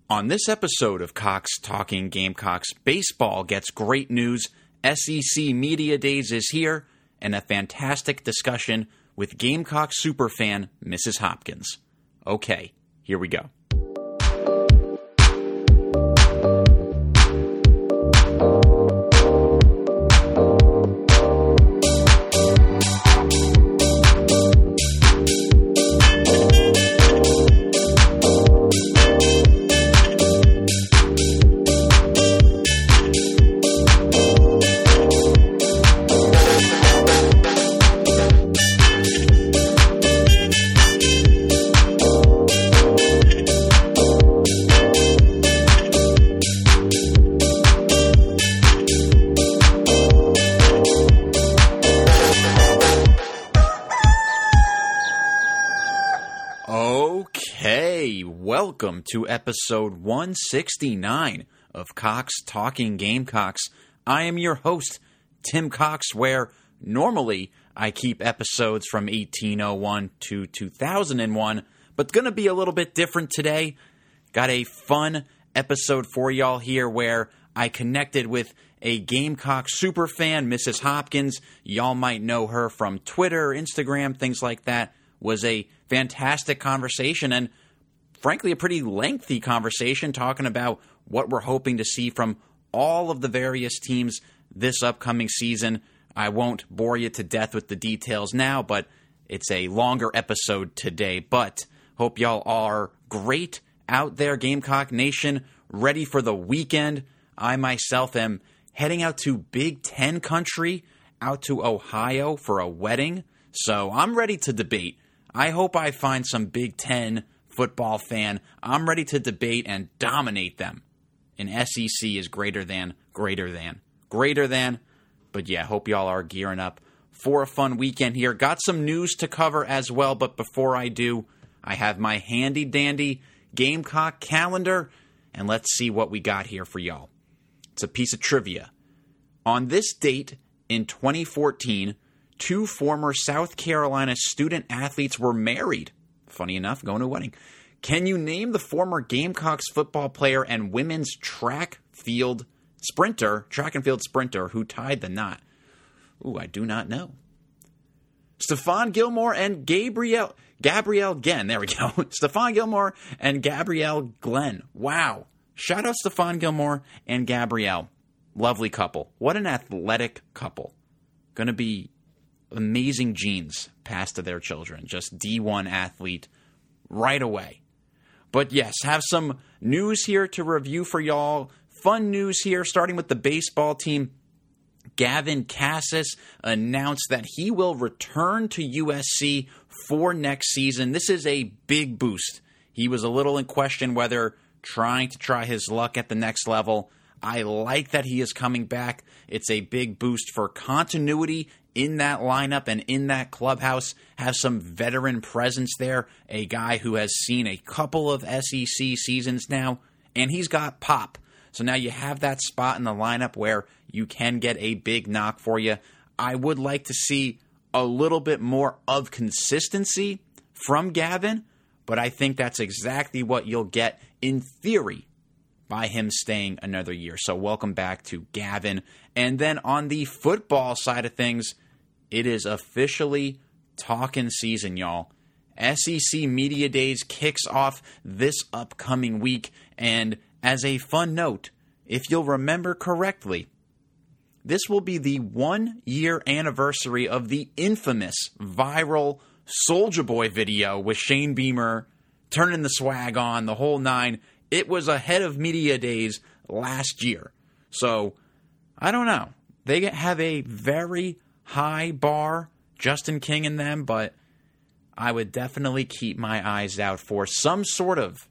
On this episode of Cox Talking Gamecocks, baseball gets great news, SEC Media Days is here, and a fantastic discussion with Gamecock superfan Mrs. Hopkins. Okay, here we go. Welcome to episode 169 of Cox Talking Gamecocks. I am your host, Tim Cox, where normally I keep episodes from 1801 to 2001, but going to be a little bit different today. Got a fun episode for y'all here where I connected with a Gamecock superfan, Mrs. Hopkins. Y'all might know her from Twitter, Instagram, things like that. Was a fantastic conversation and frankly, a pretty lengthy conversation talking about what we're hoping to see from all of the various teams this upcoming season. I won't bore you to death with the details now, but it's a longer episode today. But hope y'all are great out there, Gamecock Nation, ready for the weekend. I myself am heading out to Big Ten country, out to Ohio for a wedding. So I'm ready to debate. I hope I find some Big Ten football fan. I'm ready to debate and dominate them. And SEC is greater than. But yeah, hope y'all are gearing up for a fun weekend here. Got some news to cover as well, but before I do, I have my handy dandy Gamecock calendar, and let's see what we got here for y'all. It's a piece of trivia. On this date in 2014, two former South Carolina student athletes were married. Funny enough, going to a wedding. Can you name the former Gamecocks football player and women's track and field sprinter who tied the knot? Ooh, I do not know. Stephon Gilmore and Gabrielle Glenn. There we go. Stephon Gilmore and Gabrielle Glenn. Wow. Shout out Stephon Gilmore and Gabrielle. Lovely couple. What an athletic couple. Going to be amazing genes passed to their children. Just D1 athlete right away. But yes, have some news here to review for y'all. Fun news here, starting with the baseball team. Gavin Cassis announced that he will return to USC for next season. This is a big boost. He was a little in question whether trying his luck at the next level. I like that he is coming back. It's a big boost for continuity in that lineup and in that clubhouse. Have some veteran presence there. A guy who has seen a couple of SEC seasons now, and he's got pop. So now you have that spot in the lineup where you can get a big knock for you. I would like to see a little bit more of consistency from Gavin, but I think that's exactly what you'll get in theory by him staying another year. So welcome back to Gavin. And then on the football side of things, it is officially talking season, y'all. SEC Media Days kicks off this upcoming week. And as a fun note, if you'll remember correctly, this will be the 1-year anniversary of the infamous viral Soulja Boy video with Shane Beamer turning the swag on, the whole nine. It was ahead of Media Days last year. So, I don't know. They have a very high bar, Justin King and them, but I would definitely keep my eyes out for some sort of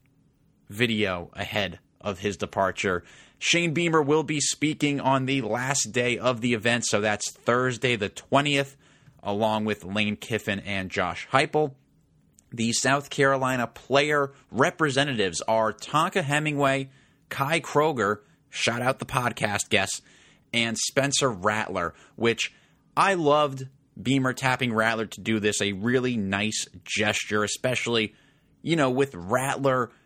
video ahead of his departure. Shane Beamer will be speaking on the last day of the event, so that's Thursday the 20th, along with Lane Kiffin and Josh Heupel. The South Carolina player representatives are Tonka Hemingway, Kai Kroger, shout out the podcast guests, and Spencer Rattler, which I loved Beamer tapping Rattler to do this, a really nice gesture, especially, with Rattler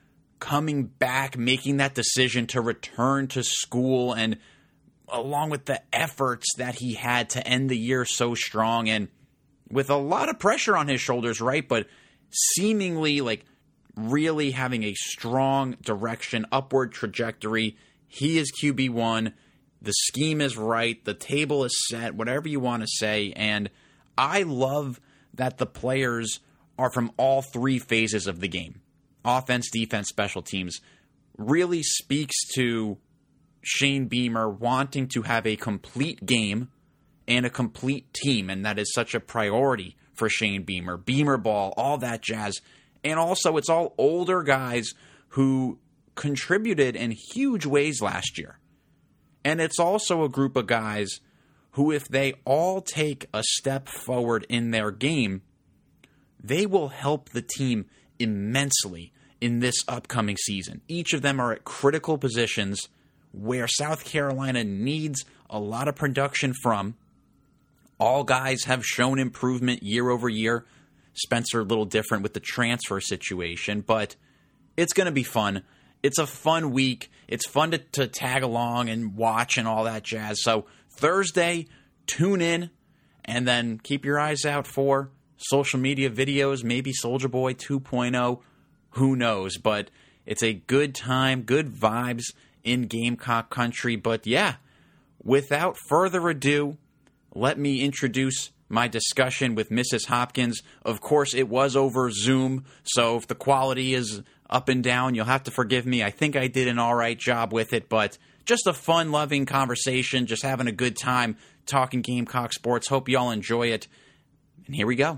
coming back, making that decision to return to school, and along with the efforts that he had to end the year so strong and with a lot of pressure on his shoulders, right? But seemingly like really having a strong direction, upward trajectory. He is QB1. The scheme is right. The table is set, whatever you want to say. And I love that the players are from all three phases of the game. Offense, defense, special teams. Really speaks to Shane Beamer wanting to have a complete game and a complete team. And that is such a priority for Shane Beamer. Beamer ball, all that jazz. And also, it's all older guys who contributed in huge ways last year. And it's also a group of guys who, if they all take a step forward in their game, they will help the team immensely in this upcoming season. Each of them are at critical positions where South Carolina needs a lot of production from. All guys have shown improvement year over year. Spencer a little different with the transfer situation, but it's going to be fun. It's a fun week. It's fun to tag along and watch and all that jazz. So Thursday, tune in, and then keep your eyes out for social media videos, maybe Soulja Boy 2.0. Who knows? But it's a good time, good vibes in Gamecock country. But yeah, without further ado, let me introduce my discussion with Mrs. Hopkins. Of course, it was over Zoom, so if the quality is up and down, you'll have to forgive me. I think I did an all right job with it, but just a fun, loving conversation, just having a good time talking Gamecock sports. Hope y'all enjoy it. And here we go.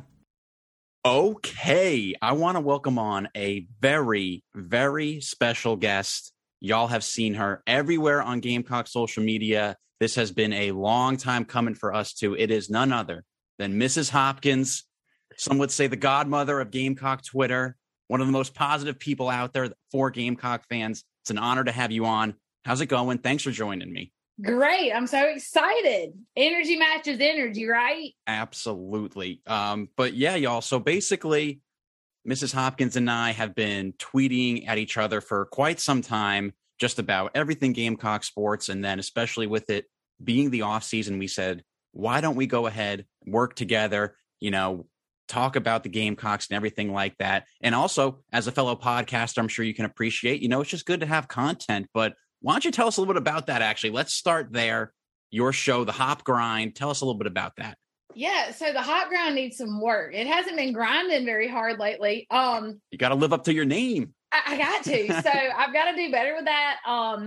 Okay, I want to welcome on a very, very special guest. Y'all have seen her everywhere on Gamecock social media. This has been a long time coming for us too. It is none other than Mrs. Hopkins. Some would say the godmother of Gamecock Twitter. One of the most positive people out there for Gamecock fans. It's an honor to have you on. How's it going? Thanks for joining me. Great. I'm so excited. Energy matches energy, right? Absolutely. But yeah, y'all. So basically, Mrs. Hopkins and I have been tweeting at each other for quite some time, just about everything Gamecock sports. And then especially with it being the off season, we said, why don't we go ahead, work together, talk about the Gamecocks and everything like that. And also, as a fellow podcaster, I'm sure you can appreciate, it's just good to have content. But why don't you tell us a little bit about that, actually? Let's start there. Your show, The Hop Grind. Tell us a little bit about that. Yeah, so The Hop Grind needs some work. It hasn't been grinding very hard lately. You got to live up to your name. I got to. So I've got to do better with that.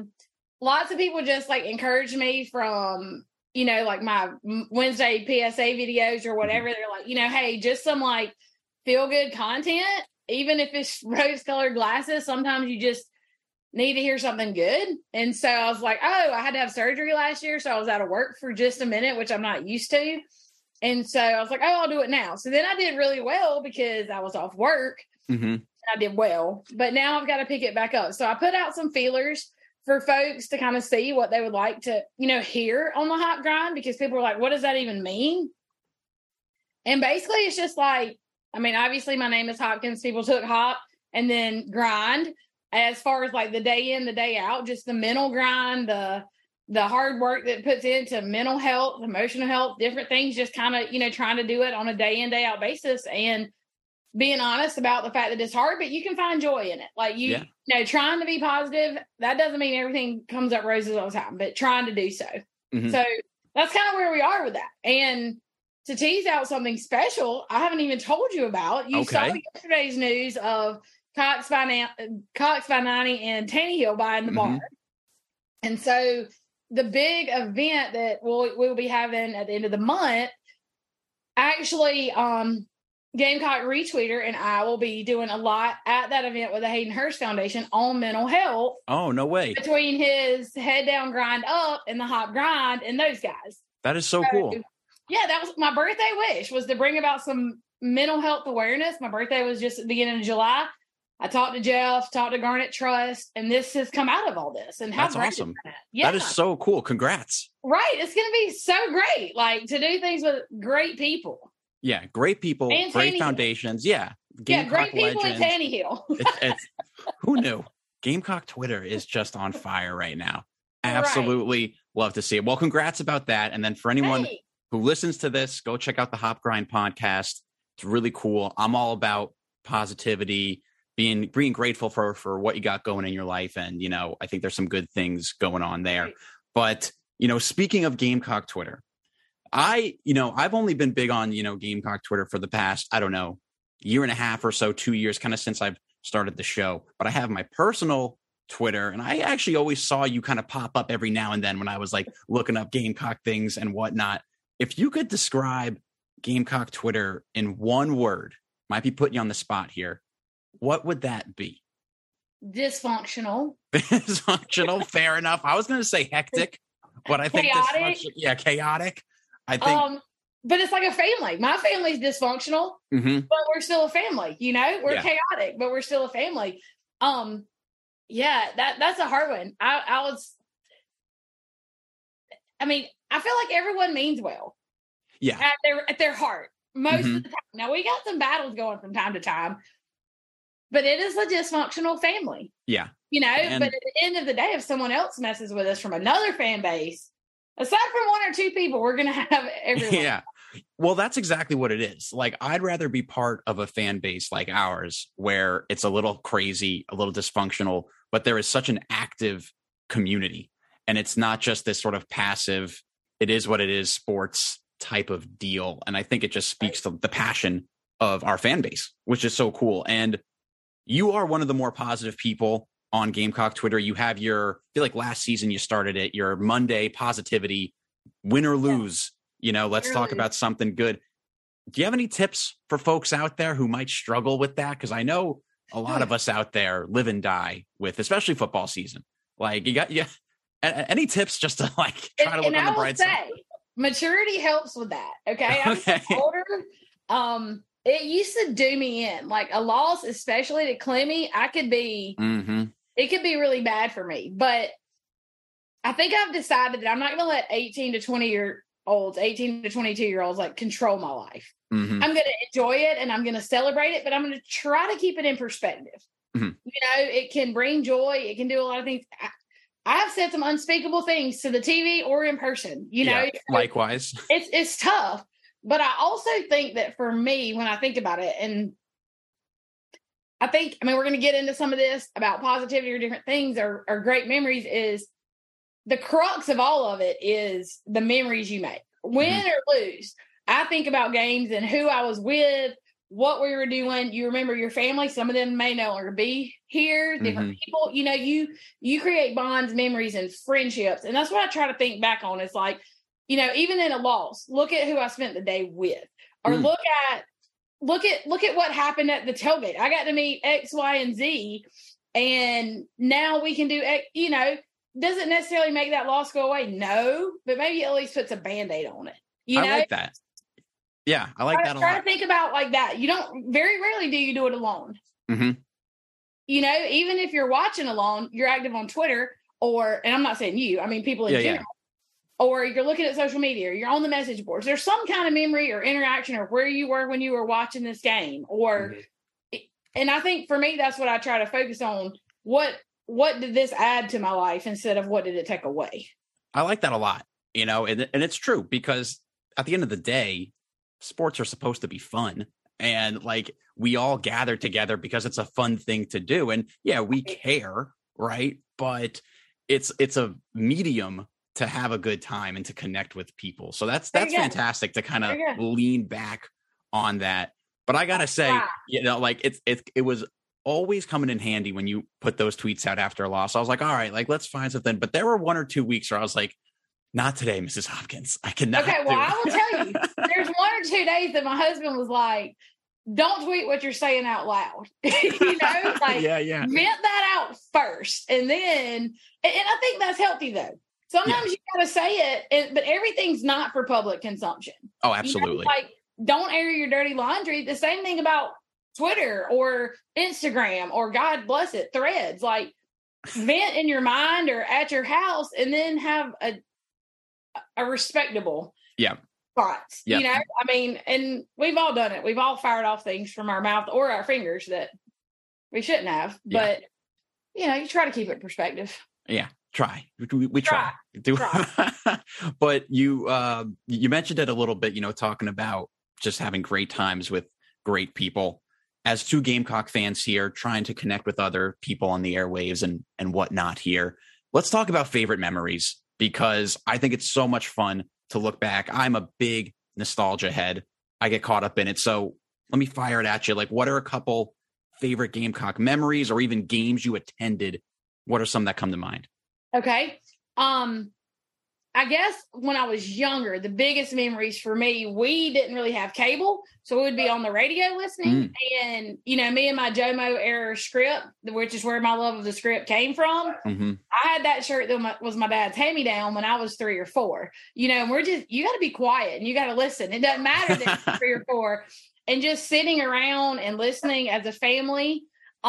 Lots of people just encourage me from like my Wednesday PSA videos or whatever. They're like, hey, just some feel good content, even if it's rose colored glasses. Sometimes you just need to hear something good. And so I was like, oh, I had to have surgery last year. So I was out of work for just a minute, which I'm not used to. And so I was like, oh, I'll do it now. So then I did really well because I was off work. Mm-hmm. I did well, but now I've got to pick it back up. So I put out some feelers for folks to kind of see what they would like to, hear on the Hop Grind, because people are like, what does that even mean? And basically it's just obviously my name is Hopkins. People took hop and then grind as far as the day in, the day out, just the mental grind, the hard work that puts into mental health, emotional health, different things, just kind of, trying to do it on a day in, day out basis and being honest about the fact that it's hard, but you can find joy in it. Trying to be positive, that doesn't mean everything comes up roses all the time, but trying to do so. Mm-hmm. So that's kind of where we are with that. And to tease out something special, I haven't even told you about. You saw yesterday's news of Cox Finani and Tannehill buying the bar. And so the big event that we'll be having at the end of the month, actually, Gamecock Retweeter and I will be doing a lot at that event with the Hayden Hurst Foundation on mental health. Oh, no way. Between his Head Down, Grind Up and the Hop Grind and those guys. That is so cool. Yeah, that was my birthday wish, was to bring about some mental health awareness. My birthday was just at the beginning of July. I talked to Jeff, talked to Garnet Trust, and this has come out of all this. And how that's great awesome. Is that? Yeah. That is so cool. Congrats. Right. It's going to be so great, to do things with great people. Yeah, great people, and great Tannehill. foundations. Yeah. Great people legends. in Tannehill. Who knew? Gamecock Twitter is just on fire right now. Right. Absolutely love to see it. Well, congrats about that. And then for anyone Hey. who listens to this, go check out the Hop Grind podcast. It's really cool. I'm all about positivity, being grateful for what you got going in your life. And, you know, I think there's some good things going on there. Right. But, you know, speaking of Gamecock Twitter, I've only been big on, you know, Gamecock Twitter for the past, I don't know, year and a half or so, 2 years, kind of since I've started the show. But I have my personal Twitter, and I actually always saw you kind of pop up every now and then when I was like looking up Gamecock things and whatnot. If you could describe Gamecock Twitter in one word, might be putting you on the spot here, what would that be? Dysfunctional. Dysfunctional, fair enough. I was going to say hectic, but I think Chaotic. Chaotic. I think, but it's like a family. My family's dysfunctional, but we're still a family. You know, we're chaotic, but we're still a family. Yeah, that's a hard one. I feel like everyone means well. Yeah, at their heart most of the time. Now we got some battles going from time to time, but it is a dysfunctional family. Yeah, you know. But at the end of the day, if someone else messes with us from another fan base, aside from one or two people, we're going to have everyone. Yeah. Well, that's exactly what it is. Like, I'd rather be part of a fan base like ours, where it's a little crazy, a little dysfunctional, but there is such an active community. And it's not just this sort of passive, it is what it is, sports type of deal. And I think it just speaks to the passion of our fan base, which is so cool. And you are one of the more positive people on Gamecock Twitter. You have I feel like last season you started it, your Monday positivity, win or lose, you know, let's talk about something good. Do you have any tips for folks out there who might struggle with that? Because I know a lot of us out there live and die with, especially football season. Like, any tips just to like try to look on the bright side? Maturity helps with that. Okay. I'm older. It used to do me in, like a loss, especially to Clemmy. It could be really bad for me, but I think I've decided that I'm not going to let 18 to 22-year-olds like control my life. I'm going to enjoy it and I'm going to celebrate it, but I'm going to try to keep it in perspective. You know, it can bring joy. It can do a lot of things. I have said some unspeakable things to the TV or in person, you know. Likewise. It's tough, but I also think that for me, when I think about it, and we're going to get into some of this about positivity or different things or great memories, is the crux of all of it is the memories you make, win or lose. I think about games and who I was with, what we were doing. You remember your family. Some of them may no longer be here, different people, you know, you create bonds, memories, and friendships. And that's what I try to think back on. It's like, you know, even in a loss, look at who I spent the day with, or look at what happened at the tailgate. I got to meet X, Y, and Z, and now we can do X, you know. Doesn't necessarily make that loss go away. No, but maybe at least puts a Band-Aid on it. You know? I like that. Yeah, I like that a lot. Try to think about like that. You don't, very rarely do you do it alone. You know, even if you're watching alone, you're active on Twitter, and I'm not saying you, I mean people in general, or you're looking at social media, or you're on the message boards. There's some kind of memory or interaction or where you were when you were watching this game, and I think for me, that's what I try to focus on. What did this add to my life instead of what did it take away? I like that a lot, you know, and it's true, because at the end of the day, sports are supposed to be fun, and like we all gather together because it's a fun thing to do. And yeah, we care, right? But it's a medium to have a good time and to connect with people. So that's fantastic to kind of lean back on that. But I gotta say, you know, like it was always coming in handy when you put those tweets out after a loss. I was like, all right, like let's find something. But there were 1 or 2 weeks where I was like, not today, Mrs. Hopkins. I cannot. Okay, well, I will tell you, there's 1 or 2 days that my husband was like, don't tweet what you're saying out loud. You know, like vent that out first. And then, and I think that's healthy though. Sometimes you got to say it, but everything's not for public consumption. Oh, absolutely. You know, like, don't air your dirty laundry. The same thing about Twitter or Instagram or, God bless it, Threads. Like, vent in your mind or at your house, and then have a respectable response. You know, I mean, and we've all done it. We've all fired off things from our mouth or our fingers that we shouldn't have. But you try to keep it in perspective. Yeah, try. We try. But you mentioned it a little bit, talking about just having great times with great people. As two Gamecock fans here, trying to connect with other people on the airwaves and whatnot here, let's talk about favorite memories, because I think it's so much fun to look back. I'm a big nostalgia head. I get caught up in it. So let me fire it at you. Like, what are a couple favorite Gamecock memories, or even games you attended? What are some that come to mind? Okay. I guess when I was younger, the biggest memories for me, we didn't really have cable. So we would be on the radio listening. And, me and my Jomo era script, which is where my love of the script came from. Mm-hmm. I had that shirt that was my dad's hand-me-down when I was 3 or 4. And you got to be quiet and you got to listen. It doesn't matter that you're 3 or 4. And just sitting around and listening as a family.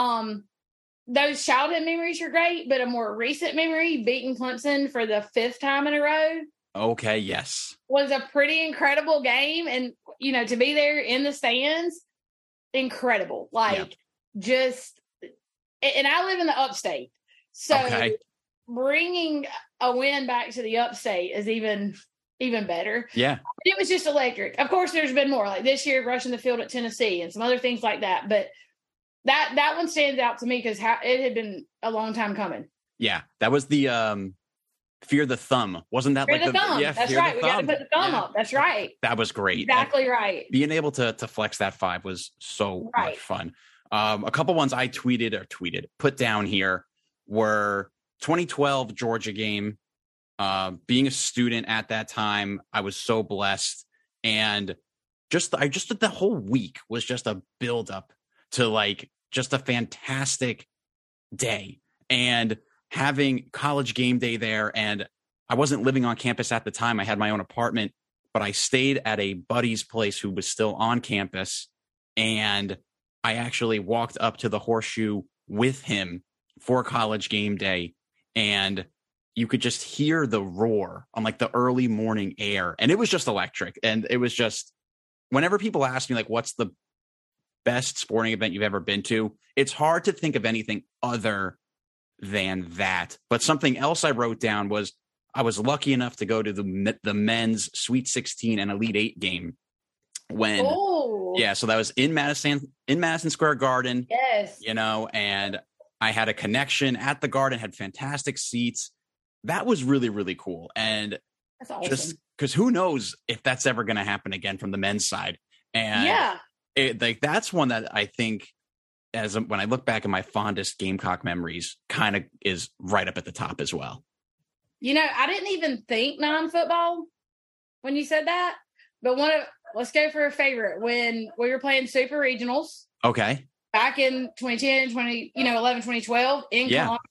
Those childhood memories are great, but a more recent memory, beating Clemson for the 5th time in a row. Okay, yes. Was a pretty incredible game. And, to be there in the stands, incredible. Just, and I live in the upstate. So bringing a win back to the upstate is even better. Yeah. It was just electric. Of course, there's been more, like this year, rushing the field at Tennessee and some other things like that. But that one stands out to me because it had been a long time coming. Yeah, that was the Fear the Thumb. Wasn't that Fear like the thumb? Yeah, that's right. We got to put the thumb up. That's right. That was great. Exactly right. Being able to flex that 5 was so much fun. A couple ones I put down here were 2012 Georgia game. Being a student at that time, I was so blessed, and the whole week was just a build up to just a fantastic day, and having college game day there. And I wasn't living on campus at the time. I had my own apartment, but I stayed at a buddy's place who was still on campus. And I actually walked up to the Horseshoe with him for college game day. And you could just hear the roar on the early morning air. And it was just electric. And it was just, whenever people ask me, what's the best sporting event you've ever been to, it's hard to think of anything other than that. But something else I wrote down was I was lucky enough to go to the men's Sweet 16 and Elite 8 game when so that was in Madison Square Garden. Yes. And I had a connection at the Garden, had fantastic seats. That was really, really cool. And that's awesome. Just because who knows if that's ever going to happen again from the men's side. And that's one that I think, when I look back at my fondest Gamecock memories, kind of is right up at the top as well. I didn't even think non-football when you said that, but let's go for a favorite. When we were playing Super Regionals. Okay. Back in 2010, 11, 2012 in Columbia,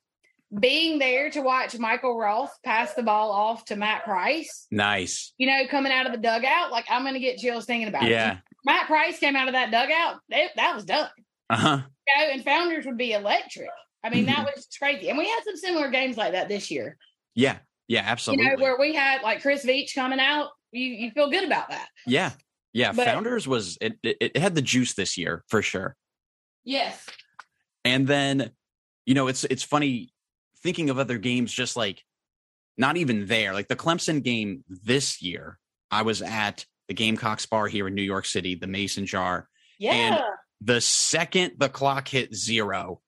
being there to watch Michael Roth pass the ball off to Matt Price. Nice. Coming out of the dugout, I'm going to get chills thinking about it. Yeah. Matt Price came out of that dugout. That was done. Uh-huh. And Founders would be electric. I mean, that was just crazy. And we had some similar games like that this year. Yeah. Yeah, absolutely. Where we had Chris Veach coming out. You feel good about that. Yeah. Yeah. But Founders was, it had the juice this year for sure. Yes. And then, it's funny thinking of other games, just not even there. The Clemson game this year, I was at the Gamecocks bar here in New York City, the Mason Jar. Yeah. And the second the clock hit 0,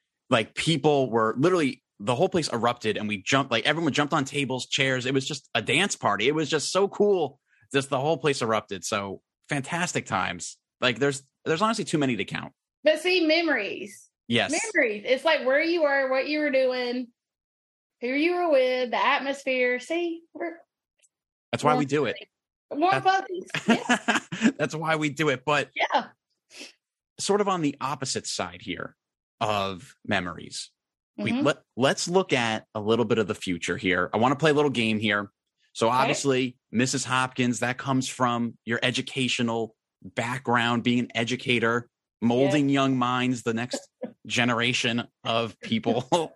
people were literally, the whole place erupted, and we jumped, everyone jumped on tables, chairs. It was just a dance party. It was just so cool. Just the whole place erupted. So fantastic times. There's honestly too many to count. But see, memories. Yes. Memories. It's where you were, what you were doing, who you were with, the atmosphere. See, that's why we do it. More buddies. Yeah. That's why we do it. But yeah, sort of on the opposite side here of memories, let's look at a little bit of the future here. I want to play a little game here. So obviously, Mrs. Hopkins, that comes from your educational background, being an educator, molding young minds, the next generation of people.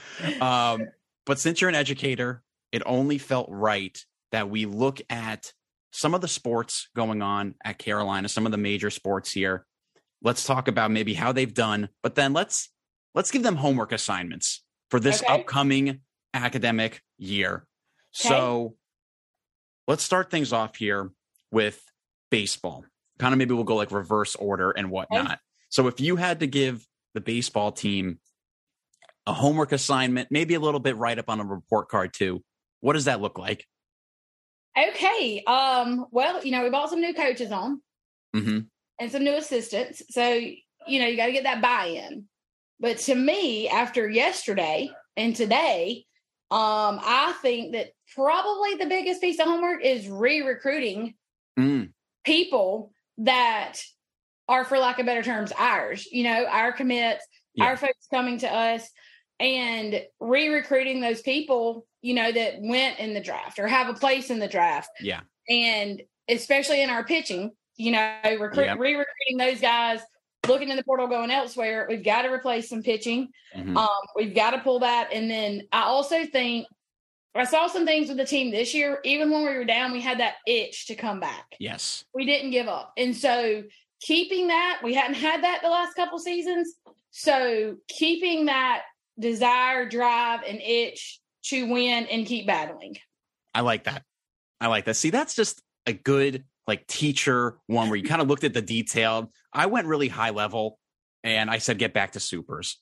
But since you're an educator, it only felt right that we look at some of the sports going on at Carolina, some of the major sports here. Let's talk about maybe how they've done, but then let's let's give them homework assignments for this upcoming academic year. Okay. So let's start things off here with baseball. Kind of maybe we'll go like reverse order and whatnot. Okay. So if you had to give the baseball team a homework assignment, maybe a little bit write up on a report card too, what does that look like? Okay. Well, we bought some new coaches on and some new assistants. So, you got to get that buy-in. But to me, after yesterday and today, I think that probably the biggest piece of homework is re-recruiting people that are, for lack of better terms, ours, our commits, our folks coming to us, and re-recruiting those people, that went in the draft or have a place in the draft. Yeah. And especially in our pitching, re-recruiting those guys, looking in the portal, going elsewhere. We've got to replace some pitching. We've got to pull that. And then I also think I saw some things with the team this year. Even when we were down, we had that itch to come back. Yes. We didn't give up. And so keeping that, we hadn't had that the last couple seasons. So keeping that desire, drive, and itch to win and keep battling. I like that. See, that's just a good teacher one where you kind of looked at the detail. I went really high level and I said, get back to supers.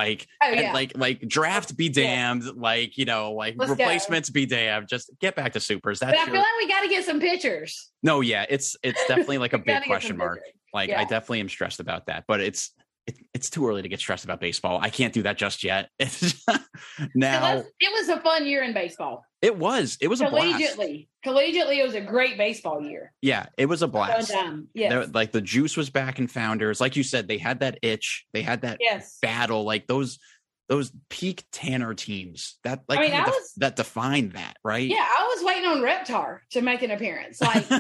Draft be damned. Replacements be damned. Just get back to supers. But I feel like we got to get some pitchers. No, yeah, it's definitely a big question mark. I definitely am stressed about that, but it's too early to get stressed about baseball. I can't do that just yet. Now, it was a fun year in baseball. It was a blast. Collegiately, it was a great baseball year. Yeah, it was a blast. Yes. The juice was back in Founders. Like you said, they had that itch. They had that battle. Those peak Tanner teams that defined that, right? Yeah, I was waiting on Reptar to make an appearance.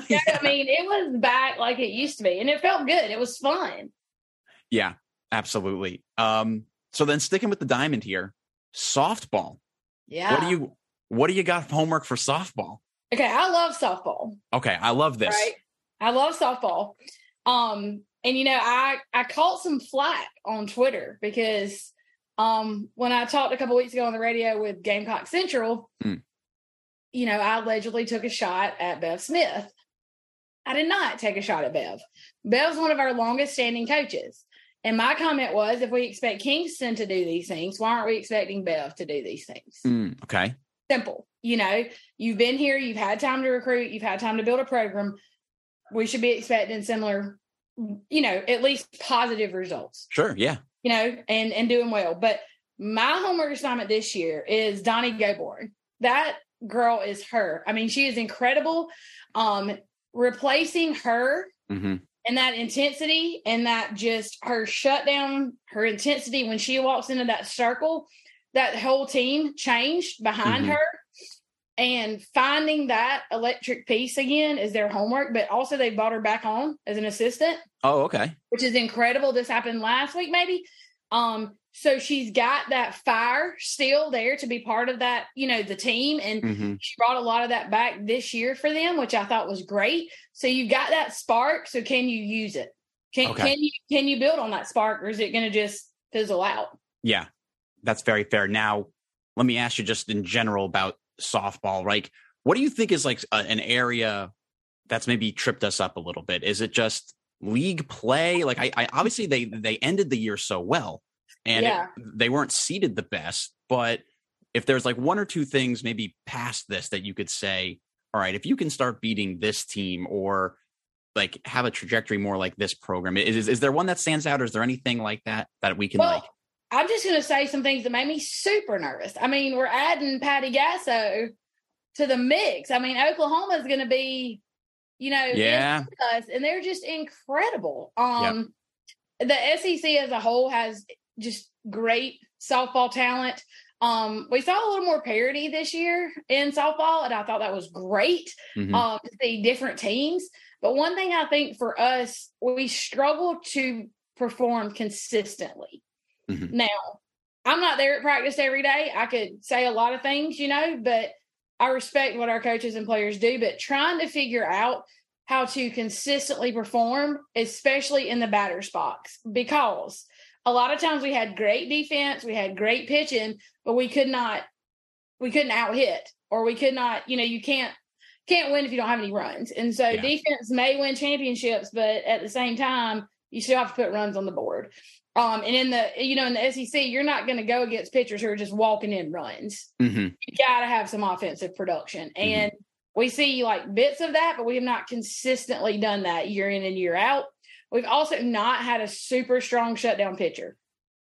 It was back like it used to be, and it felt good. It was fun. Yeah, absolutely. So then sticking with the diamond here, softball. Yeah. What do you got homework for softball? Okay, I love softball. Okay, I love this. Right? I love softball. And I caught some flack on Twitter because when I talked a couple weeks ago on the radio with Gamecock Central, I allegedly took a shot at Bev Smith. I did not take a shot at Bev. Bev's one of our longest standing coaches. And my comment was, if we expect Kingston to do these things, why aren't we expecting Bev to do these things? Okay. Simple. You've been here, you've had time to recruit, you've had time to build a program. We should be expecting similar, at least positive results. Sure. Yeah. And doing well. But my homework assignment this year is Donnie Goborn. That girl is her. I mean, she is incredible. Replacing her and that intensity and that just her shutdown, her intensity when she walks into that circle, that whole team changed behind her. And finding that electric piece again is their homework, but also they brought her back on as an assistant. Oh, okay. Which is incredible. This happened last week, maybe. So she's got that fire still there to be part of that, the team. And she brought a lot of that back this year for them, which I thought was great. So you got that spark. So can you use it? Can you build on that spark, or is it going to just fizzle out? Yeah, that's very fair. Now, let me ask you just in general about softball. What do you think is an area that's maybe tripped us up a little bit? Is it just league play? I obviously they ended the year so well, and they weren't seeded the best. But if there's one or two things maybe past this that you could say, all right, if you can start beating this team or have a trajectory more like this program, is there one that stands out, or is there anything like that we can I'm just going to say some things that made me super nervous. I mean, we're adding Patty Gasso to the mix. I mean, Oklahoma is going to be, us, and they're just incredible. The SEC as a whole has just great softball talent. We saw a little more parity this year in softball, and I thought that was great to see different teams. But one thing I think for us, we struggle to perform consistently. Now, I'm not there at practice every day. I could say a lot of things, but I respect what our coaches and players do. But trying to figure out how to consistently perform, especially in the batter's box, because a lot of times we had great defense, we had great pitching, but we couldn't out hit, or we could not, you can't win if you don't have any runs. And so defense may win championships, but at the same time, you still have to put runs on the board. And in the SEC, you're not going to go against pitchers who are just walking in runs. Mm-hmm. You got to have some offensive production. And we see like bits of that, but we have not consistently done that year in and year out. We've also not had a super strong shutdown pitcher.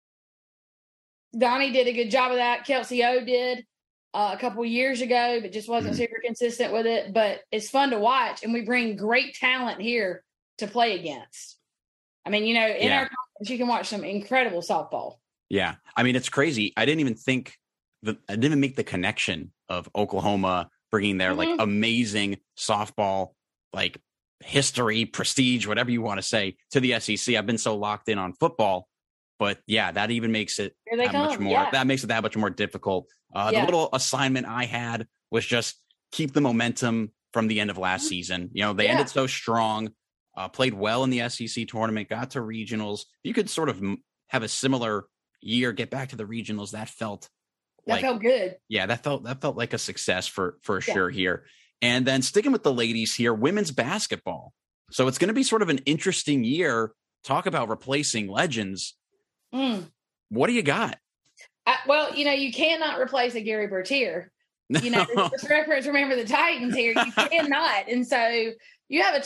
Donnie did a good job of that. Kelsey O did a couple of years ago, but just wasn't super consistent with it. But it's fun to watch, and we bring great talent here to play against. I mean, in our conference, you can watch some incredible softball. Yeah. I mean, it's crazy. I didn't even make the connection of Oklahoma bringing their like amazing softball, like history, prestige, whatever you want to say, to the SEC. I've been so locked in on football, but yeah, that even makes it that makes it that much more difficult. The little assignment I had was just keep the momentum from the end of last season. They ended so strong, played well in the SEC tournament, got to regionals. You could sort of have a similar year, get back to the regionals. That felt good. Yeah, that felt like a success for sure here. And then sticking with the ladies here, women's basketball. So it's going to be sort of an interesting year. Talk about replacing legends. What do you got? Well, you cannot replace a Gary Bertier. Remember the Titans here. You cannot. And so you have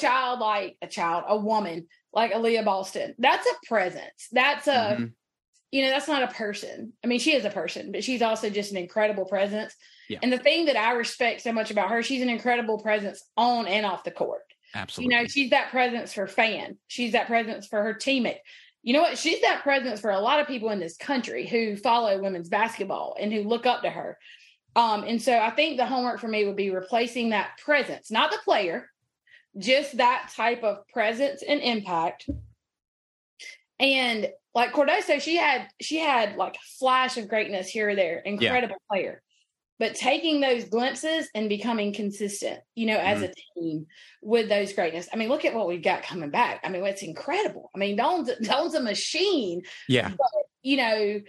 a woman like Aaliyah Boston. That's a presence. That's that's not a person. I mean, she is a person, but she's also just an incredible presence. Yeah. And the thing that I respect so much about her, she's an incredible presence on and off the court. Absolutely. She's that presence for fan. She's that presence for her teammate. You know what? She's that presence for a lot of people in this country who follow women's basketball and who look up to her. And so I think the homework for me would be replacing that presence, not the player, just that type of presence and impact. And like Cardoso, she had like a flash of greatness here or there, incredible player. But taking those glimpses and becoming consistent, as a team with those greatness. I mean, look at what we've got coming back. I mean, it's incredible. I mean, Dawn's a machine. Yeah. But,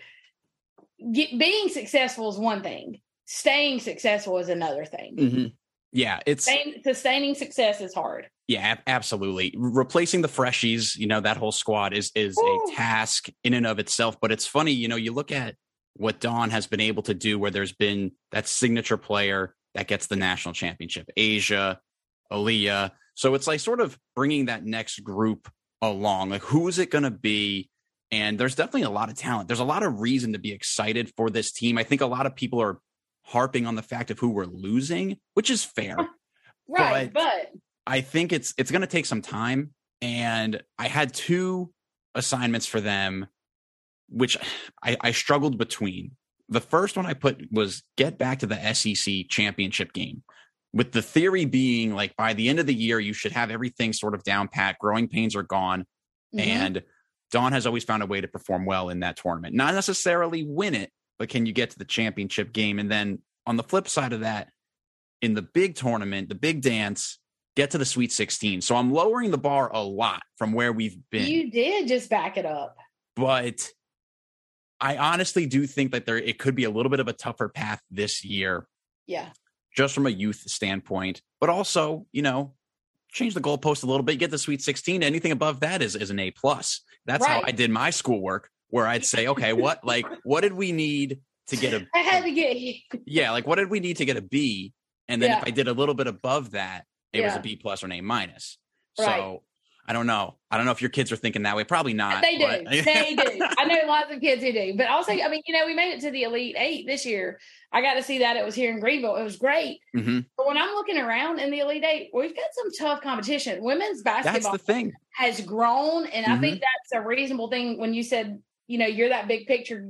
being successful is one thing. Staying successful is another thing. Mm-hmm. Yeah. Sustaining success is hard. Yeah, absolutely. Replacing the freshies, that whole squad is a task in and of itself. But it's funny, you look at what Dawn has been able to do where there's been that signature player that gets the national championship, Asia, Aaliyah. So it's like sort of bringing that next group along. Like, who is it going to be? And there's definitely a lot of talent. There's a lot of reason to be excited for this team. I think a lot of people are harping on the fact of who we're losing, which is fair. Right. But I think it's going to take some time. And I had two assignments for them, which I struggled between. The first one I put was get back to the SEC championship game, with the theory being like by the end of the year, you should have everything sort of down pat. Growing pains are gone. And Dawn has always found a way to perform well in that tournament. Not necessarily win it, but can you get to the championship game? And then on the flip side of that, in the big tournament, the big dance, get to the Sweet 16. So I'm lowering the bar a lot from where we've been. You did just back it up. But I honestly do think that it could be a little bit of a tougher path this year. Yeah. Just from a youth standpoint, but also, change the goalpost a little bit, get the Sweet 16. Anything above that is an A+. That's how I did my schoolwork, where I'd say, okay, what did we need to get a, I had to get you. Yeah. Like, what did we need to get a B? And then if I did a little bit above that, it was a B+ or an A-. Right. So I don't know. I don't know if your kids are thinking that way. Probably not. They do. They do. I know lots of kids who do. But also, I mean, we made it to the Elite Eight this year. I got to see that. It was here in Greenville. It was great. Mm-hmm. But when I'm looking around in the Elite Eight, we've got some tough competition. Women's basketball That's the thing. has grown. And I think that's a reasonable thing when you said, you're that big picture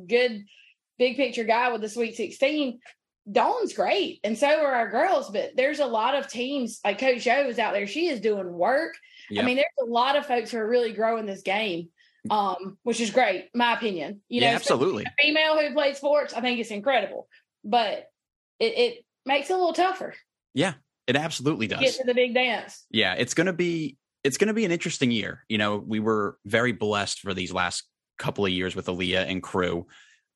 guy with the Sweet 16. Dawn's great. And so are our girls. But there's a lot of teams, like Coach O is out there. She is doing work. Yep. I mean, there's a lot of folks who are really growing this game, which is great, my opinion. Absolutely. A female who plays sports, I think it's incredible, but it makes it a little tougher. Yeah, it absolutely does. To get to the big dance. Yeah, it's going to be an interesting year. We were very blessed for these last couple of years with Aaliyah and crew.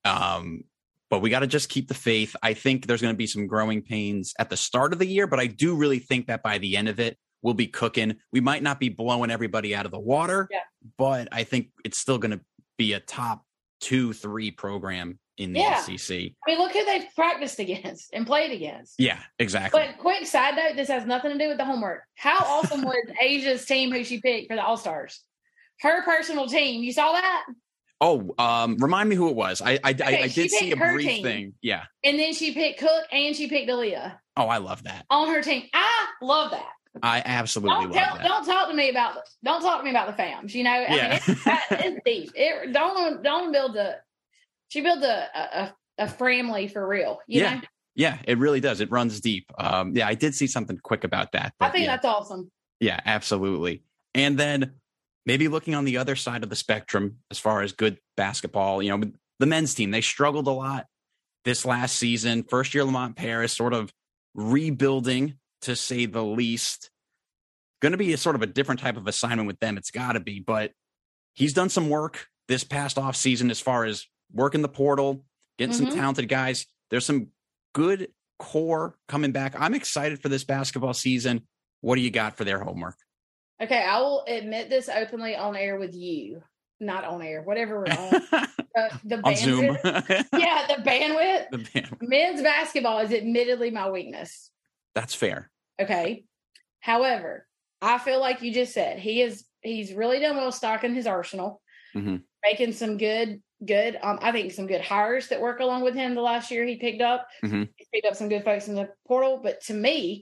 But we got to just keep the faith. I think there's going to be some growing pains at the start of the year, but I do really think that by the end of it, we'll be cooking. We might not be blowing everybody out of the water, but I think it's still going to be a top 2-3 program in the SEC. I mean, look who they've practiced against and played against. Yeah, exactly. But quick side note, this has nothing to do with the homework. How awesome was Asia's team who she picked for the All-Stars? Her personal team. You saw that? Oh, remind me who it was. I did see a brief thing. Yeah. And then she picked Cook and she picked Aaliyah. Oh, I love that. On her team. I love that. I absolutely love that. Don't talk to me about the fams. You know, I mean, it's deep. Don't build she built a family for real. You know? Yeah, it really does. It runs deep. I did see something quick about that. I think that's awesome. Yeah, absolutely. And then maybe looking on the other side of the spectrum as far as good basketball, you know, the men's team, they struggled a lot this last season. First year Lamont Paris sort of rebuilding, to say the least. Going to be a sort of a different type of assignment with them. It's got to be, but he's done some work this past off season as far as working the portal, getting some talented guys. There's some good core coming back. I'm excited for this basketball season. What do you got for their homework? Okay, I will admit this openly on air with you. Not on air, whatever we're on. The bandwidth. On Zoom. The bandwidth. Men's basketball is admittedly my weakness. That's fair. Okay. However, I feel like you just said he's really done well stocking his arsenal, making some good. I think some good hires that work along with him the last year he picked up. He picked up some good folks in the portal. But to me,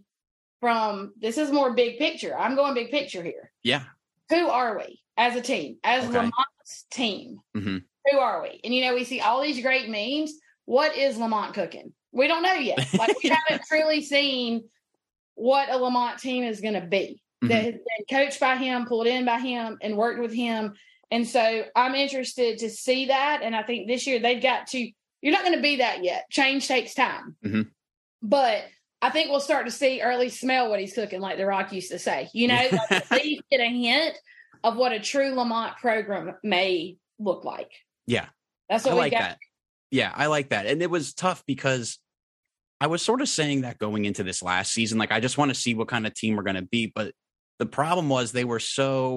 this is more big picture. I'm going big picture here. Yeah. Who are we as a team, as Lamont's team? Who are we? And, you know, we see all these great memes. What is Lamont cooking? We don't know yet. Like, we haven't truly seen what a Lamont team is going to be. That has been coached by him, pulled in by him, and worked with him. And so I'm interested to see that. And I think this year they've got to – you're not going to be that yet. Change takes time. But – I think we'll start to see, or at least smell what he's cooking, like The Rock used to say. You know, like at least get a hint of what a true Lamont program may look like. Yeah. That's what we got. That. Yeah, I like that. And it was tough because I was sort of saying that going into this last season. Like, I just want to see what kind of team we're going to be. But the problem was it was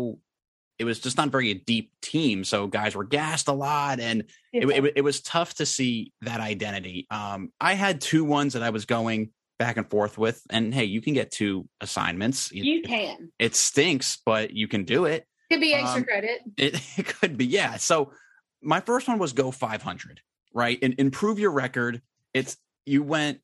just not very a deep team. So guys were gassed a lot. And it was tough to see that identity. I had 2 ones that I was going back and forth with, and hey, you can get 2 assignments. You can. It stinks, but you can do it. Could be extra credit. It could be, yeah. So my first one was go 500, right? And improve your record. You went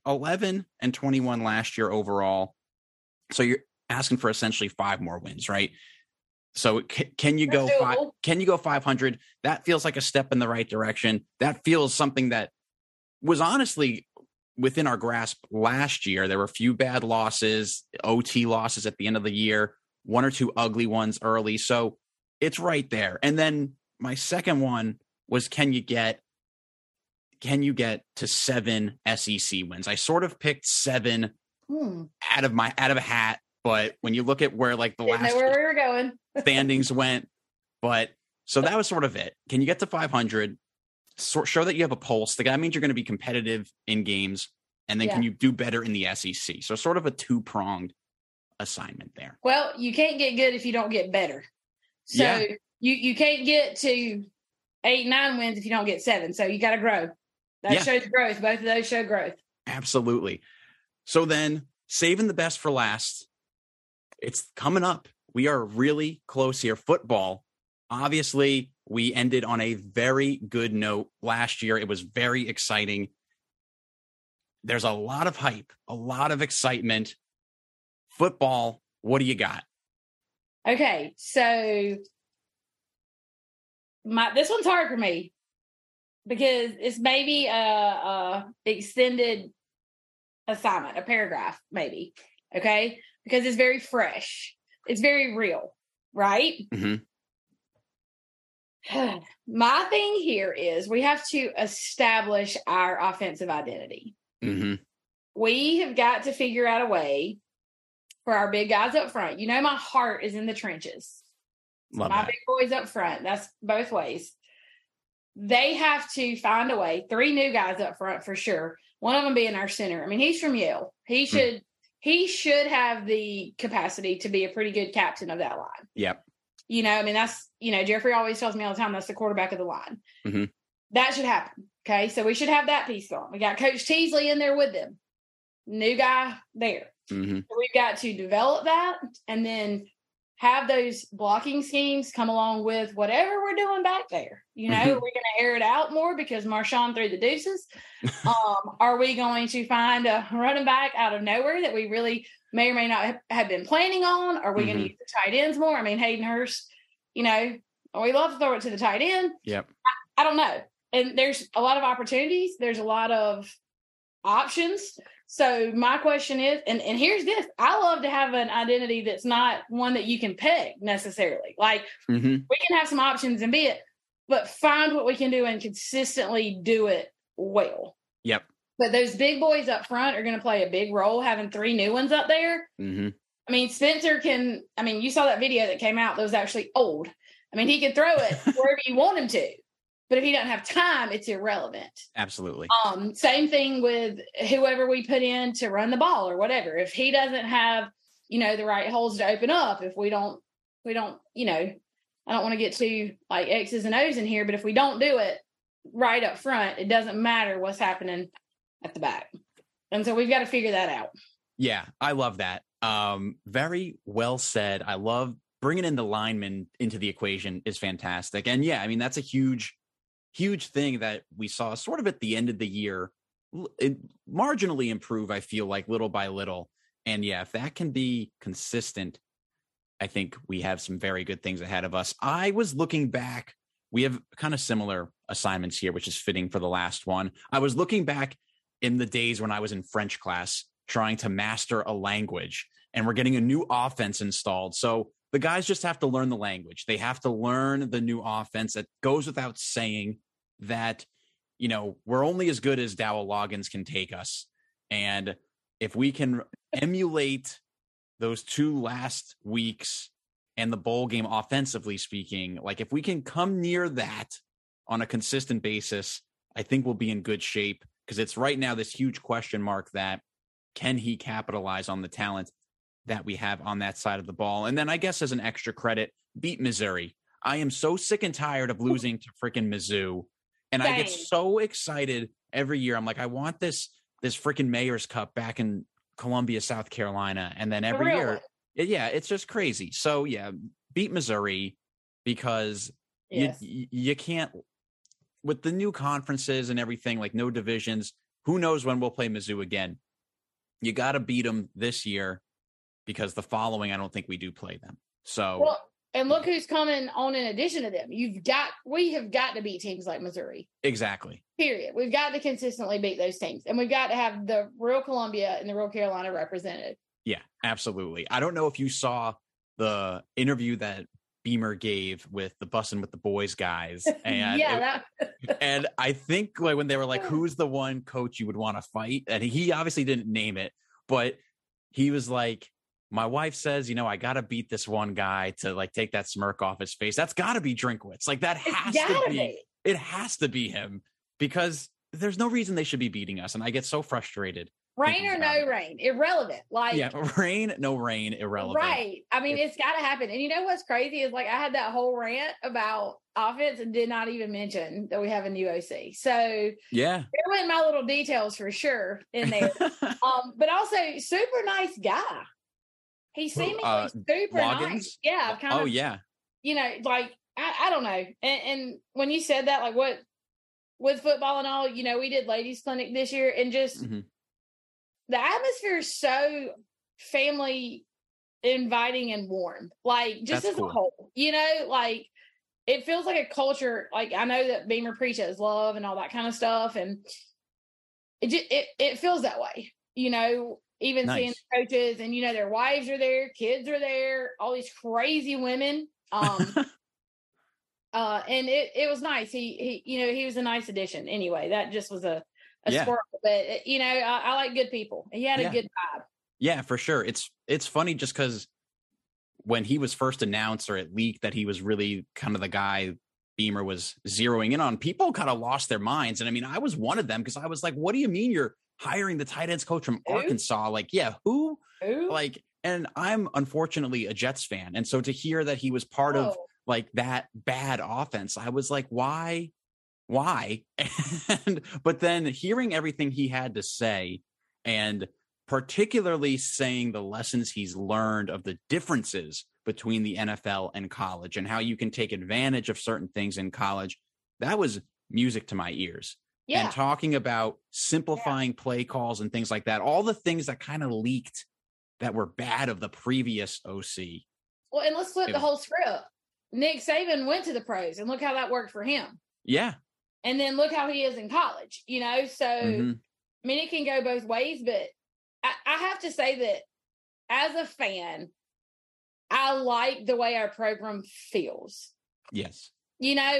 11-21 last year overall, so you're asking for essentially 5 more wins, right? So can you go 500? That feels like a step in the right direction. That feels something that was honestly within our grasp last year. There were a few bad losses, OT losses at the end of the year, 1 or 2 ugly ones early. So it's right there. And then my second one was, can you get to 7 SEC wins? I sort of picked 7 out of a hat, but when you look at where like the last where we were going standings went, but so that was sort of it. Can you get to 500? Show that you have a pulse. That means you're going to be competitive in games, and then can you do better in the SEC? So sort of a 2-pronged assignment there. Well, you can't get good if you don't get better. So you can't get to 8-9 wins if you don't get 7. So you got to grow. That shows growth. Both of those show growth. Absolutely. So then, saving the best for last. It's coming up. We are really close here. Football, obviously. We ended on a very good note last year. It was very exciting. There's a lot of hype, a lot of excitement. Football, what do you got? Okay, so this one's hard for me because it's maybe a extended assignment, a paragraph maybe, okay? Because it's very fresh. It's very real, right? My thing here is we have to establish our offensive identity. We have got to figure out a way for our big guys up front. You know, my heart is in the trenches. Love my that. big boys up front. That's both ways. they have to find a way. 3 new guys up front for sure. One of them being our center. I mean, he's from Yale. He should have the capacity to be a pretty good captain of that line. Yep. You know, I mean, that's, you know, Jeffrey always tells me all the time, that's the quarterback of the line. Mm-hmm. That should happen. Okay. So we should have that piece going. We got Coach Teasley in there with them. New guy there. Mm-hmm. So we've got to develop that and then have those blocking schemes come along with whatever we're doing back there. You know, Mm-hmm. Are we going to air it out more because Marshawn threw the deuces? Are we going to find a running back out of nowhere that we really may or may not have been planning on? Are we going to use the tight ends more? I mean, Hayden Hurst, you know, we love to throw it to the tight end. Yep. I don't know. And there's a lot of opportunities. There's a lot of options. So my question is, and here's this, I love to have an identity that's not one that you can peg necessarily. Like we can have some options and be it, but find what we can do and consistently do it well. Yep. But those big boys up front are going to play a big role, having 3 new ones up there. Mm-hmm. I mean, Spencer can, I mean, you saw that video that came out that was actually old. I mean, he can throw it wherever you want him to. But if he doesn't have time, it's irrelevant. Absolutely. Same thing with whoever we put in to run the ball or whatever. If he doesn't have, you know, the right holes to open up, if we don't, you know, I don't want to get too like X's and O's in here, but if we don't do it right up front, it doesn't matter what's happening at the back. And so we've got to figure that out. Yeah, I love that. Very well said. I love bringing in the linemen into the equation is fantastic. And yeah, I mean, that's a huge thing that we saw sort of at the end of the year marginally improve, I feel like, little by little. And yeah, if that can be consistent, I think we have some very good things ahead of us. I was looking back. We have kind of similar assignments here, which is fitting for the last one. I was looking back in the days when I was in French class trying to master a language, and we're getting a new offense installed. So the guys just have to learn the language. They have to learn the new offense. That goes without saying that, you know, we're only as good as Dowell Loggins can take us. And if we can emulate those 2 last weeks and the bowl game offensively speaking, like if we can come near that on a consistent basis, I think we'll be in good shape, because it's right now this huge question mark that can he capitalize on the talent that we have on that side of the ball. And then I guess as an extra credit, beat Missouri. I am so sick and tired of losing to freaking Mizzou. And I get so excited every year. I'm like, I want this freaking Mayor's Cup back in Columbia, South Carolina. And then every year, yeah, it's just crazy. So yeah, beat Missouri, because you can't, with the new conferences and everything, like no divisions, who knows when we'll play Mizzou again. You got to beat them this year, because the following, I don't think we do play them. So, well, and look who's coming on in addition to them. We have got to beat teams like Missouri. Exactly. Period. We've got to consistently beat those teams, and we've got to have the real Columbia and the real Carolina represented. Yeah, absolutely. I don't know if you saw the interview that Beamer gave with the Bussin' with the Boys guys. And and I think like when they were like, who's the one coach you would want to fight? And he obviously didn't name it, but he was like, my wife says, you know, I got to beat this one guy to like take that smirk off his face. That's got to be Drinkwitz. Like that has to be. It has to be him, because there's no reason they should be beating us. And I get so frustrated. Rain or no rain, irrelevant. Like, yeah, rain, no rain, irrelevant. Right. I mean, it's got to happen. And you know what's crazy is like I had that whole rant about offense and did not even mention that we have a new OC. So yeah, there went my little details for sure in there. But also super nice guy. He seemed super Loggins? nice. Yeah. Kind of. Oh yeah. You know, like I don't know. And when you said that, like what with football and all, you know, we did ladies clinic this year, and just the atmosphere is so family inviting and warm, like just as a whole, you know, like it feels like a culture. Like I know that Beamer preaches love and all that kind of stuff, and it feels that way, you know, even seeing the coaches and, you know, their wives are there, kids are there, all these crazy women. And it was nice. He, you know, he was a nice addition. Anyway, that just was a squirrel, but you know, I like good people. He had a good vibe. Yeah, for sure. It's funny just because when he was first announced, or it leaked that he was really kind of the guy Beamer was zeroing in on, people kind of lost their minds. And I mean, I was one of them because I was like, what do you mean you're hiring the tight ends coach from Arkansas? Like, yeah, who? Like, and I'm unfortunately a Jets fan. And so to hear that he was part of like that bad offense, I was like, why? But then hearing everything he had to say, and particularly saying the lessons he's learned of the differences between the NFL and college and how you can take advantage of certain things in college, that was music to my ears. Yeah. And talking about simplifying play calls and things like that, all the things that kind of leaked that were bad of the previous OC. Well, and let's flip the whole script. Nick Saban went to the pros, and look how that worked for him. Yeah. And then look how he is in college, you know? So, I mean, it can go both ways, but I have to say that as a fan, I like the way our program feels. Yes. You know,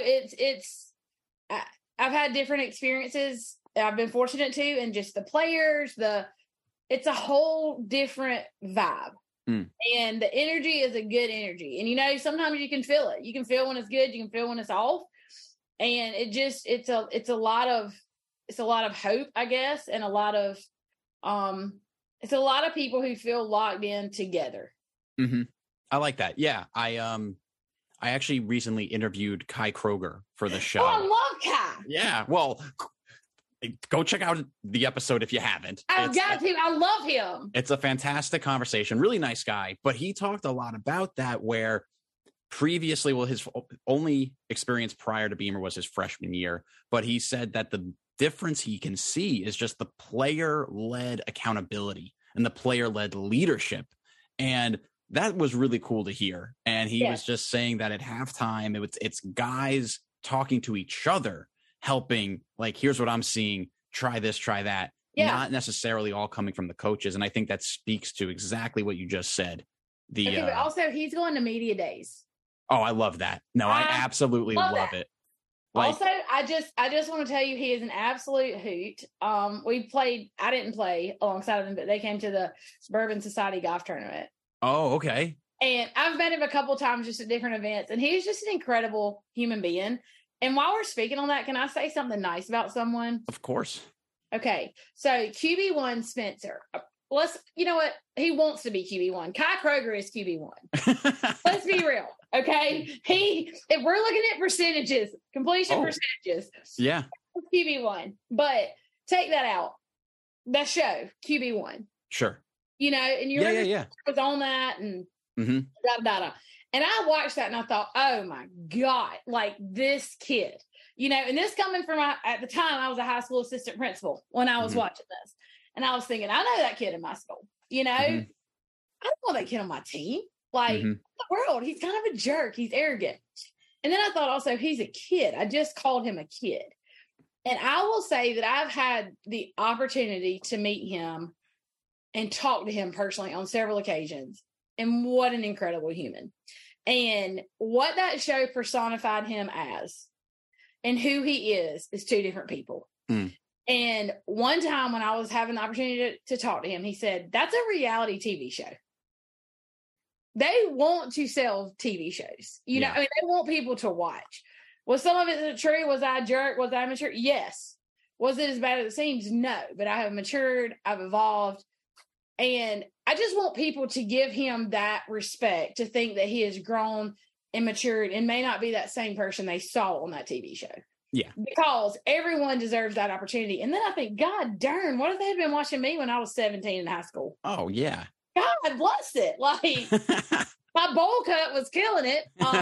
I've had different experiences. I've been fortunate to, and just the players, it's a whole different vibe. And the energy is a good energy. And, you know, sometimes you can feel it. You can feel when it's good. You can feel when it's off. And it's a lot of hope, I guess. And it's a lot of people who feel locked in together. Mm-hmm. I like that. Yeah. I actually recently interviewed Kai Kroger for the show. Oh, I love Kai. Yeah. Well, go check out the episode if you haven't. I've got to. I love him. It's a fantastic conversation. Really nice guy. But he talked a lot about that, where previously, well, his only experience prior to Beamer was his freshman year. But he said that the difference he can see is just the player-led accountability and the player-led leadership. And that was really cool to hear. And he was just saying that at halftime, it's guys talking to each other, helping, like, here's what I'm seeing, try this, try that. Not necessarily all coming from the coaches. And I think that speaks to exactly what you just said. But also, he's going to media days. Oh, I love that. No, I absolutely love it. Like, also, I just want to tell you, he is an absolute hoot. I didn't play alongside of him, but they came to the Bourbon Society golf tournament. Oh, okay. And I've met him a couple of times just at different events, and he's just an incredible human being. And while we're speaking on that, can I say something nice about someone? Of course. Okay. So QB1 Spencer. You know what? He wants to be QB1. Kai Kroger is QB1. Let's be real. Okay. If we're looking at percentages, completion percentages. Yeah. QB1. But take that out. That show, QB1. Sure. You know, and you was on that and da. And I watched that and I thought, oh my God, like this kid, you know, and this coming from, at the time, I was a high school assistant principal when I was watching this. And I was thinking, I know that kid in my school, you know, I don't want that kid on my team. Like, in the world, he's kind of a jerk. He's arrogant. And then I thought also, he's a kid. I just called him a kid. And I will say that I've had the opportunity to meet him and talk to him personally on several occasions. And what an incredible human. And what that show personified him as and who he is two different people. And one time when I was having the opportunity to talk to him, he said, that's a reality TV show. They want to sell TV shows. You know, I mean, they want people to watch. Was some of it true? Was I a jerk? Was I immature? Yes. Was it as bad as it seems? No. But I have matured. I've evolved. And I just want people to give him that respect, to think that he has grown and matured and may not be that same person they saw on that TV show. Yeah. Because everyone deserves that opportunity. And then I think, God darn, what if they had been watching me when I was 17 in high school? Oh, yeah. God bless it. Like, my bowl cut was killing it.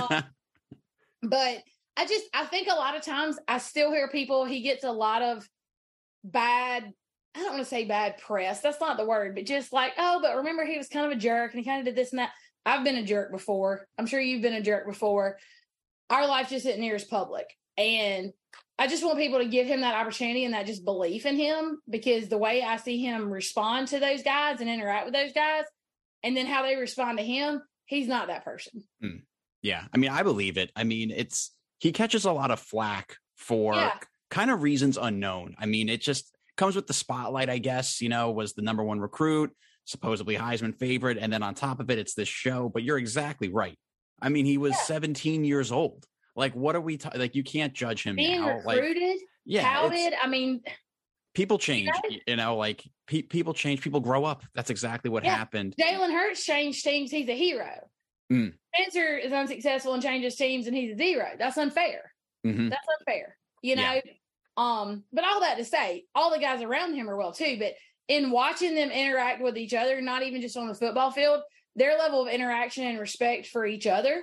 But I think a lot of times I still hear people, he gets a lot of bad, I don't want to say bad press. That's not the word, but just like, oh, but remember he was kind of a jerk and he kind of did this and that. I've been a jerk before. I'm sure you've been a jerk before. Our life just isn't near as public. And I just want people to give him that opportunity and that just belief in him, because the way I see him respond to those guys and interact with those guys and then how they respond to him, he's not that person. Yeah. I mean, I believe it. I mean, he catches a lot of flack for kind of reasons unknown. I mean, it just comes with the spotlight, I guess, you know, was the number one recruit, supposedly Heisman favorite. And then on top of it, it's this show. But you're exactly right. I mean, he was 17 years old. Like, what are we like? You can't judge him being now. recruited, touted. I mean, people change. Like people change. People grow up. That's exactly what happened. Jalen Hurts changed teams. He's a hero. Spencer is unsuccessful and changes teams, and he's a zero. That's unfair. That's unfair. But all that to say, all the guys around him are well too. But in watching them interact with each other, not even just on the football field, their level of interaction and respect for each other,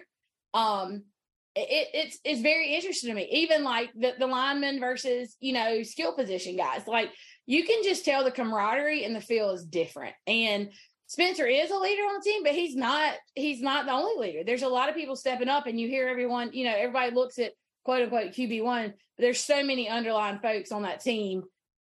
it's very interesting to me. Even like the linemen versus, skill position guys, like you can just tell the camaraderie in the field is different. And Spencer is a leader on the team, but he's not the only leader. There's a lot of people stepping up, and you hear everyone, everybody looks at quote unquote QB1, but there's so many underlying folks on that team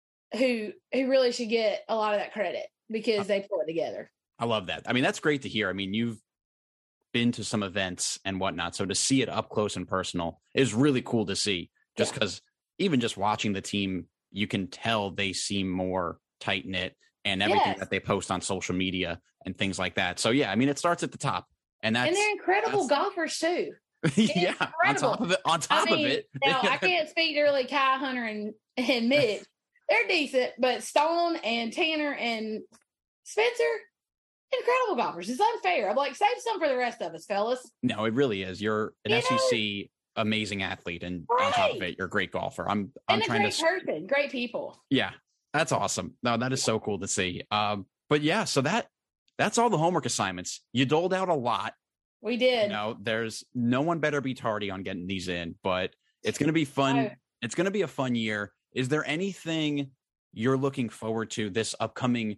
who really should get a lot of that credit because they pull it together. I love that. I mean, that's great to hear. I mean, you've been to some events and whatnot, so to see it up close and personal is really cool to see, just because even just watching the team, you can tell they seem more tight knit and everything that they post on social media and things like that. So yeah, I mean, it starts at the top, and they're incredible golfers too. Yeah, incredible. on top of it. Now I can't speak to really Kai, Hunter, and Mitch. They're decent, but Stone and Tanner and Spencer, incredible golfers. It's unfair. I'm like, save some for the rest of us, fellas. No, it really is. You're an SEC amazing athlete, and on top of it, you're a great golfer. I'm trying to person, great people. Yeah, that's awesome. No, that is so cool to see. But yeah, so that's all the homework assignments. You doled out a lot. We did. There's no one better be tardy on getting these in, but it's going to be fun. Oh. It's going to be a fun year. Is there anything you're looking forward to this upcoming,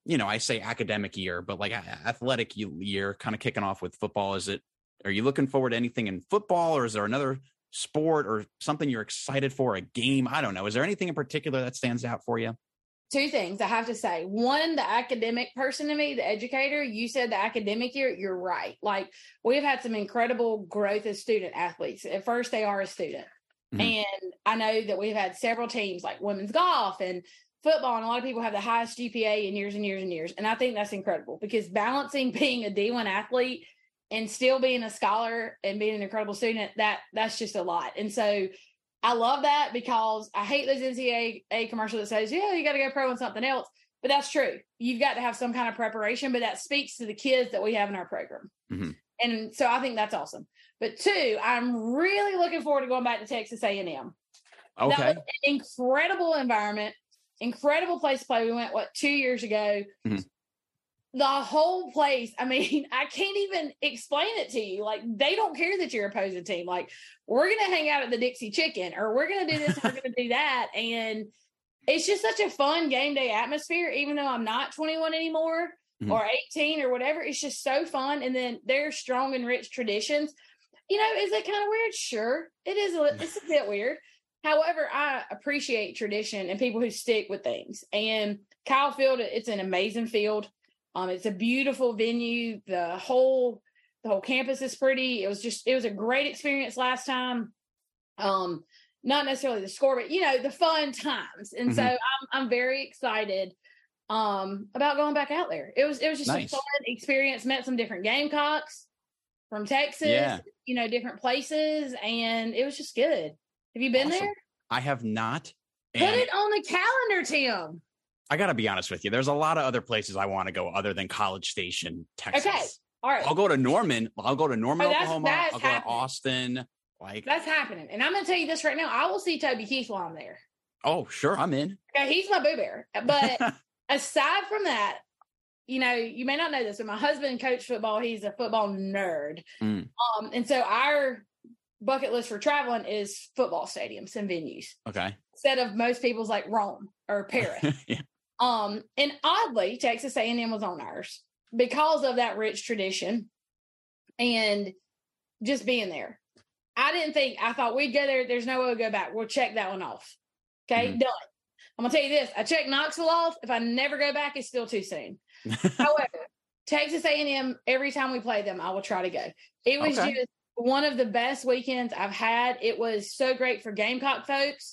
I say academic year, but like athletic year, kind of kicking off with football? Are you looking forward to anything in football, or is there another sport or something you're excited for, a game? I don't know. Is there anything in particular that stands out for you? Two things I have to say. One, the academic person to me, the educator, you said the academic year, you're right. Like, we've had some incredible growth as student athletes. At first, they are a student. And I know that we've had several teams like women's golf and football, and a lot of people have the highest GPA in years and years and years. And I think that's incredible, because balancing being a D1 athlete and still being a scholar and being an incredible student, that's just a lot. And so I love that, because I hate those NCAA commercials that says, you got to go pro in something else. But that's true. You've got to have some kind of preparation, but that speaks to the kids that we have in our program. And so I think that's awesome. But two, I'm really looking forward to going back to Texas A&M. Okay. That was an incredible environment, incredible place to play. We went, 2 years ago? The whole place, I mean, I can't even explain it to you. Like, they don't care that you're a opposing team. Like, we're going to hang out at the Dixie Chicken, or we're going to do this, we're going to do that. And it's just such a fun game day atmosphere, even though I'm not 21 anymore or 18 or whatever. It's just so fun. And then their strong and rich traditions. Is it kind of weird? Sure. It is. It's a bit weird. However, I appreciate tradition and people who stick with things. And Kyle Field, it's an amazing field. It's a beautiful venue. The whole campus is pretty. It was a great experience last time. Not necessarily the score, but the fun times. And so I'm very excited about going back out there. It was just nice. A fun experience. Met some different Gamecocks from Texas, different places, and it was just good. Have you been there? I have not. Put it on the calendar, Tim. I got to be honest with you. There's a lot of other places I want to go other than College Station, Texas. Okay. All right. I'll go to Norman, Oklahoma. I'll go to Austin. That's happening. And I'm going to tell you this right now. I will see Toby Keith while I'm there. Oh, sure. I'm in. Okay. He's my boo bear. But aside from that, you may not know this, but my husband coached football. He's a football nerd. And so our bucket list for traveling is football stadiums and venues. Okay. Instead of most people's like Rome or Paris. Yeah. And oddly, Texas A&M was on ours because of that rich tradition and just being there. I thought we'd go there. There's no way we'll go back. We'll check that one off. Okay, done. I'm going to tell you this. I checked Knoxville off. If I never go back, it's still too soon. However, Texas A&M, every time we play them, I will try to go. It was just one of the best weekends I've had. It was so great for Gamecock folks.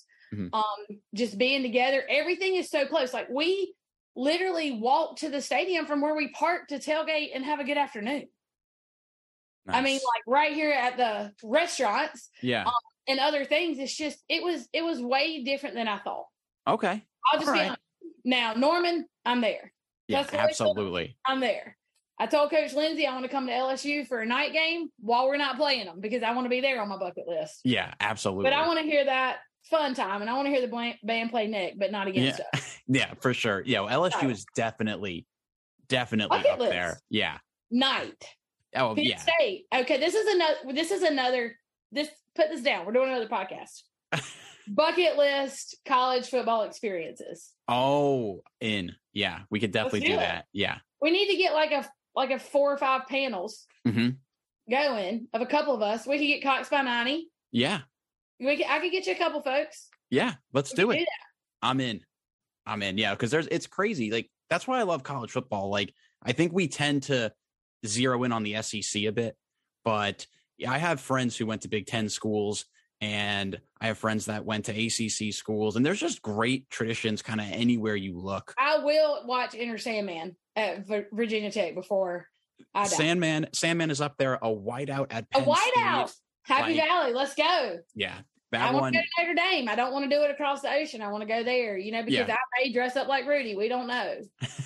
Just being together. Everything is so close. Like, we literally walked to the stadium from where we parked to tailgate and have a good afternoon. I mean, like right here at the restaurants, yeah, and other things. It's just it was way different than I thought. Okay, I'll just be honest. Now, Norman, I'm there. Yeah, absolutely. I'm there. I told Coach Lindsay I want to come to LSU for a night game while we're not playing them because I want to be there on my bucket list. Yeah, absolutely. But I want to hear that fun time, and I want to hear the band play Nick, but not against us. Yeah, for sure. Yeah, well, LSU is definitely bucket up list. There. Yeah. Night. Oh, Penn yeah. State. Okay, this is another. Put this down. We're doing another podcast. Bucket list college football experiences. Oh, yeah, we could definitely do that. Yeah, we need to get like a 4 or 5 panels going of a couple of us. We could get Cox by 90. Yeah, I could get you a couple folks. Yeah, let's do it. I'm in. Yeah, because it's crazy. Like that's why I love college football. Like I think we tend to zero in on the SEC a bit, but I have friends who went to Big Ten schools. And I have friends that went to ACC schools, and there's just great traditions kind of anywhere you look. I will watch Enter Sandman at Virginia Tech before I die. Sandman is up there, a whiteout at Penn State. Happy Valley, let's go. Yeah. I want to go to Notre Dame. I don't want to do it across the ocean. I want to go there, because I may dress up like Rudy. We don't know.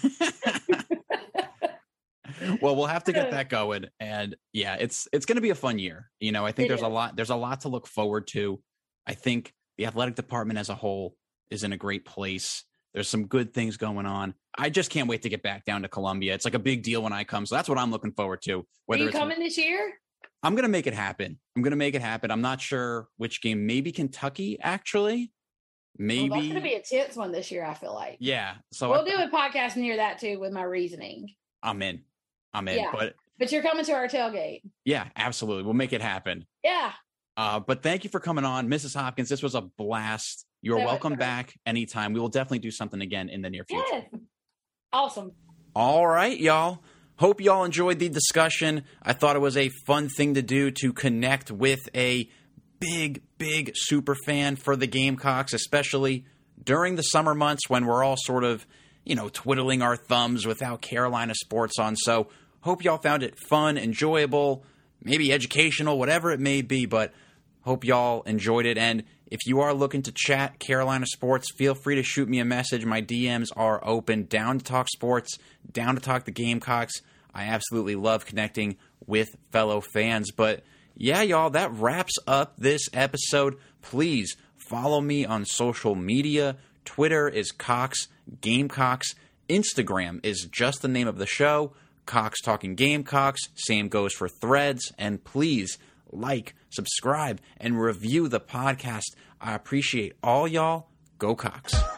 Well, we'll have to get that going, and yeah, it's going to be a fun year. I think there's a lot to look forward to. I think the athletic department as a whole is in a great place. There's some good things going on. I just can't wait to get back down to Columbia. It's like a big deal when I come, so that's what I'm looking forward to. Are you coming this year? I'm going to make it happen. I'm not sure which game. Maybe Kentucky, actually. Maybe that's going to be a tense one this year. I feel like. Yeah, so we'll do a podcast near that too with my reasoning. I'm in. Yeah, but you're coming to our tailgate. Yeah, absolutely. We'll make it happen. Yeah. But thank you for coming on, Mrs. Hopkins. This was a blast. You're welcome back anytime. We will definitely do something again in the near future. Yes. Awesome. All right, y'all. Hope y'all enjoyed the discussion. I thought it was a fun thing to do to connect with a big super fan for the Gamecocks, especially during the summer months when we're all sort of, twiddling our thumbs without Carolina sports on. So hope y'all found it fun, enjoyable, maybe educational, whatever it may be, but hope y'all enjoyed it. And if you are looking to chat Carolina sports, feel free to shoot me a message. My DMs are open. Down to talk sports, down to talk the Gamecocks. I absolutely love connecting with fellow fans. But yeah, y'all, that wraps up this episode. Please follow me on social media. Twitter is Cox Gamecocks. Instagram is just the name of the show, Cox Talking Gamecocks. Same goes for Threads. And please like, subscribe, and review the podcast. I appreciate all y'all. Go Cox.